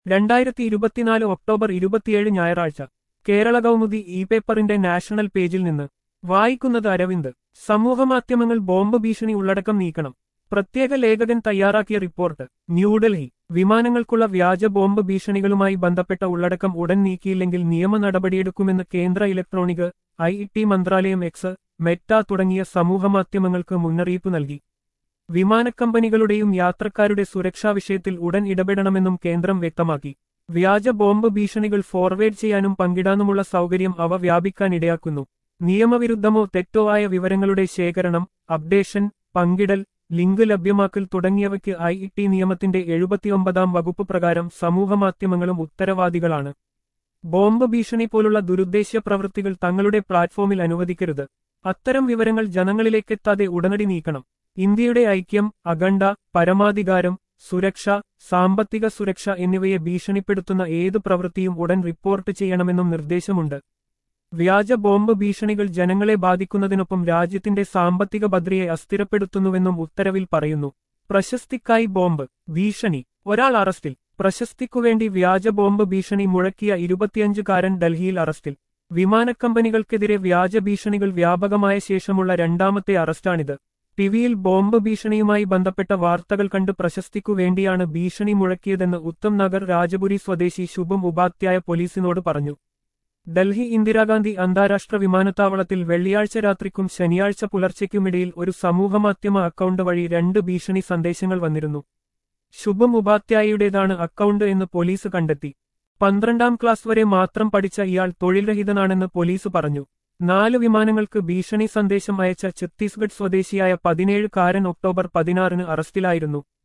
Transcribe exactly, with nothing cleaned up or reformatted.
രണ്ടായിരത്തി ഇരുപത്തിനാല് ഒക്ടോബർ ഇരുപത്തിയേഴ് ഞായറാഴ്ച കേരള കൗമുദി ഇ പേപ്പറിന്റെ നാഷണൽ പേജിൽ നിന്ന് വായിക്കുന്നത് അരവിന്ദ്. സമൂഹമാധ്യമങ്ങൾ ബോംബ് ഭീഷണി ഉള്ളടക്കം നീക്കണം. പ്രത്യേക ലേഖകൻ തയ്യാറാക്കിയ റിപ്പോർട്ട്. ന്യൂഡൽഹി. വിമാനങ്ങൾക്കുള്ള വ്യാജ ബോംബ് ഭീഷണികളുമായി ബന്ധപ്പെട്ട ഉള്ളടക്കം ഉടൻ നീക്കിയില്ലെങ്കിൽ നിയമ നടപടിയെടുക്കുമെന്ന് കേന്ദ്ര ഇലക്ട്രോണിക് ഐ ടി മന്ത്രാലയം എക്സ്, മെറ്റ തുടങ്ങിയ സമൂഹമാധ്യമങ്ങൾക്ക് മുന്നറിയിപ്പ് നൽകി. വിമാനക്കമ്പനികളുടെയും യാത്രക്കാരുടെ സുരക്ഷാ വിഷയത്തിൽ ഉടൻ ഇടപെടണമെന്നും കേന്ദ്രം വ്യക്തമാക്കി. വ്യാജ ബോംബ് ഭീഷണികൾ ഫോർവേഡ് ചെയ്യാനും പങ്കിടാനുമുള്ള സൗകര്യം അവ വ്യാപിക്കാനിടയാക്കുന്നു. നിയമവിരുദ്ധമോ തെറ്റോ ആയ വിവരങ്ങളുടെ ശേഖരണം, അപ്ഡേഷൻ, പങ്കിടൽ, ലിങ്ക് ലഭ്യമാക്കൽ തുടങ്ങിയവയ്ക്ക് ഐ ടി നിയമത്തിന്റെ എഴുപത്തിയൊമ്പതാം വകുപ്പ് പ്രകാരം സമൂഹമാധ്യമങ്ങളും ഉത്തരവാദികളാണ്. ബോംബ് ഭീഷണി പോലുള്ള ദുരുദ്ദേശ്യ പ്രവൃത്തികൾ തങ്ങളുടെ പ്ലാറ്റ്ഫോമിൽ അനുവദിക്കരുത്. അത്തരം വിവരങ്ങൾ ജനങ്ങളിലേക്കെത്താതെ ഉടനടി നീക്കണം. ഇന്ത്യയുടെ ഐക്യം, അഖണ്ഡ, പരമാധികാരം, സുരക്ഷ, സാമ്പത്തിക സുരക്ഷ എന്നിവയെ ഭീഷണിപ്പെടുത്തുന്ന ഏതു പ്രവൃത്തിയും ഉടൻ റിപ്പോർട്ട് ചെയ്യണമെന്നും നിർദ്ദേശമുണ്ട്. വ്യാജ ബോംബ് ഭീഷണികൾ ജനങ്ങളെ ബാധിക്കുന്നതിനൊപ്പം രാജ്യത്തിന്റെ സാമ്പത്തിക ഭദ്രതയെ അസ്ഥിരപ്പെടുത്തുന്നുവെന്നും ഉത്തരവിൽ പറയുന്നു. പ്രശസ്തിക്കായി ബോംബ് ഭീഷണി. ഒരാൾ അറസ്റ്റിൽ. പ്രശസ്തിക്കുവേണ്ടി വ്യാജ ബോംബ് ഭീഷണി മുഴക്കിയ ഇരുപത്തിയഞ്ചുകാരൻ ഡൽഹിയിൽ അറസ്റ്റിൽ. വിമാനക്കമ്പനികൾക്കെതിരെ വ്യാജ ഭീഷണികൾ വ്യാപകമായ ശേഷമുള്ള രണ്ടാമത്തെ അറസ്റ്റാണിത്. ടിവിയിൽ ബോംബ് ഭീഷണിയുമായി ബന്ധപ്പെട്ട വാർത്തകൾ കണ്ട് പ്രശസ്തിക്കു വേണ്ടിയാണ് ഭീഷണി മുഴക്കിയതെന്ന് ഉത്തം നഗർ രാജപുരി സ്വദേശി ശുഭം ഉപാധ്യായ പോലീസിനോട് പറഞ്ഞു. ഡൽഹി ഇന്ദിരാഗാന്ധി അന്താരാഷ്ട്ര വിമാനത്താവളത്തിൽ വെള്ളിയാഴ്ച രാത്രിക്കും ശനിയാഴ്ച പുലർച്ചയ്ക്കുമിടയിൽ ഒരു സമൂഹമാധ്യമ അക്കൗണ്ട് വഴി രണ്ട് ഭീഷണി സന്ദേശങ്ങൾ വന്നിരുന്നു. ശുഭം ഉപാധ്യായയുടേതാണ് അക്കൗണ്ട് എന്ന് പോലീസ് കണ്ടെത്തി. പന്ത്രണ്ടാം ക്ലാസ് വരെ മാത്രം പഠിച്ച ഇയാൾ തൊഴിൽരഹിതനാണെന്ന് പോലീസ് പറഞ്ഞു. നാല് വിമാനങ്ങൾക്ക് ഭീഷണി സന്ദേശം അയച്ച ഛത്തീസ്ഗഡ് സ്വദേശിയായ പതിനേഴുകാരൻ ഒക്ടോബർ പതിനാറിന് അറസ്റ്റിലായിരുന്നു.